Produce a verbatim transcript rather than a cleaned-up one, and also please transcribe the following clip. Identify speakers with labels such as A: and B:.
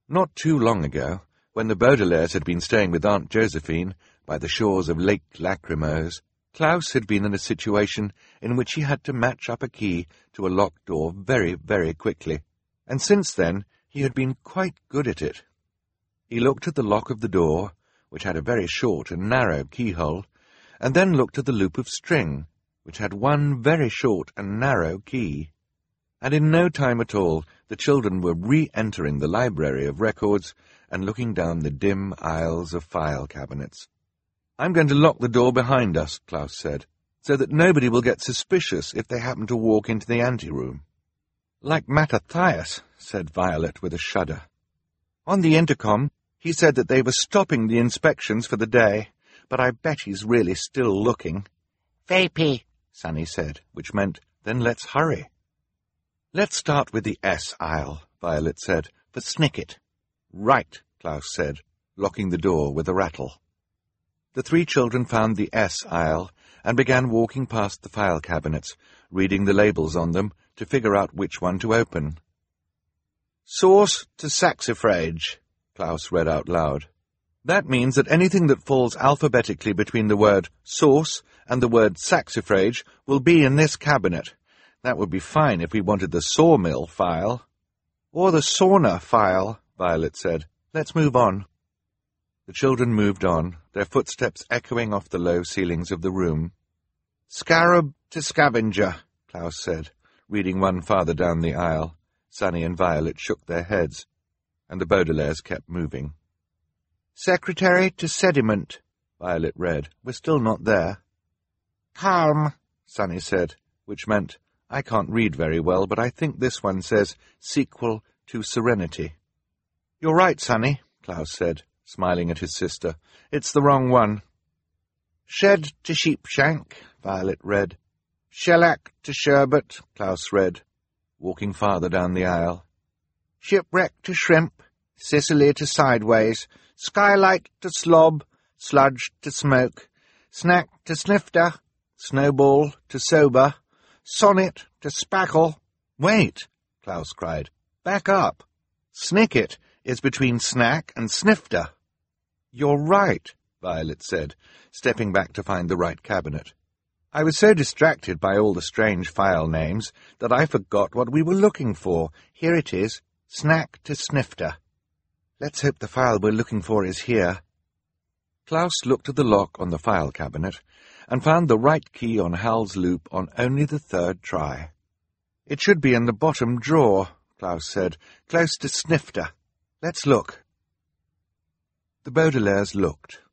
A: Not too long ago, when the Baudelaires had been staying with Aunt Josephine by the shores of Lake Lachrymose, Klaus had been in a situation in which he had to match up a key to a locked door very, very quickly, and since then he had been quite good at it. He looked at the lock of the door, which had a very short and narrow keyhole, and then looked at the loop of string, which had one very short and narrow key. And in no time at all the children were re-entering the library of records and looking down the dim aisles of file cabinets. "I'm going to lock the door behind us," Klaus said, "so that nobody will get suspicious if they happen to walk into the anteroom." "Like Mattathias," said Violet with a shudder. "On the intercom, he said that they were stopping the inspections for the day, but I bet he's really still looking." "Vapy," Sunny said, which meant, "Then let's hurry." "Let's start with the S aisle," Violet said, "for Snicket." "Right," Klaus said, locking the door with a rattle. The three children found the S aisle and began walking past the file cabinets, reading the labels on them to figure out which one to open. "Source to saxifrage," Klaus read out loud. "That means that anything that falls alphabetically between the word source and the word saxifrage will be in this cabinet. That would be fine if we wanted the sawmill file." "Or the sauna file," Violet said. "Let's move on." The children moved on, their footsteps echoing off the low ceilings of the room. "Scarab to scavenger," Klaus said, reading one farther down the aisle. Sunny and Violet shook their heads, and the Baudelaires kept moving. "Secretary to sediment," Violet read. "We're still not there." "Calm," Sunny said, which meant, "I can't read very well, but I think this one says sequel to serenity." "You're right, Sunny," Klaus said, smiling at his sister. "It's the wrong one." "Shed to sheepshank," Violet read. "Shellac to sherbet," Klaus read, walking farther down the aisle. "Shipwreck to shrimp, Sicily to sideways, skylight to slob, sludge to smoke, snack to snifter, snowball to sober, sonnet to spackle." "Wait," Klaus cried. "Back up. Snicket is between snack and snifter." "You're right," Violet said, stepping back to find the right cabinet. "I was so distracted by all the strange file names that I forgot what we were looking for. Here it is, snack to snifter. Let's hope the file we're looking for is here." Klaus looked at the lock on the file cabinet and found the right key on Hal's loop on only the third try. "It should be in the bottom drawer," Klaus said, "close to snifter. Let's look." The Baudelaires looked.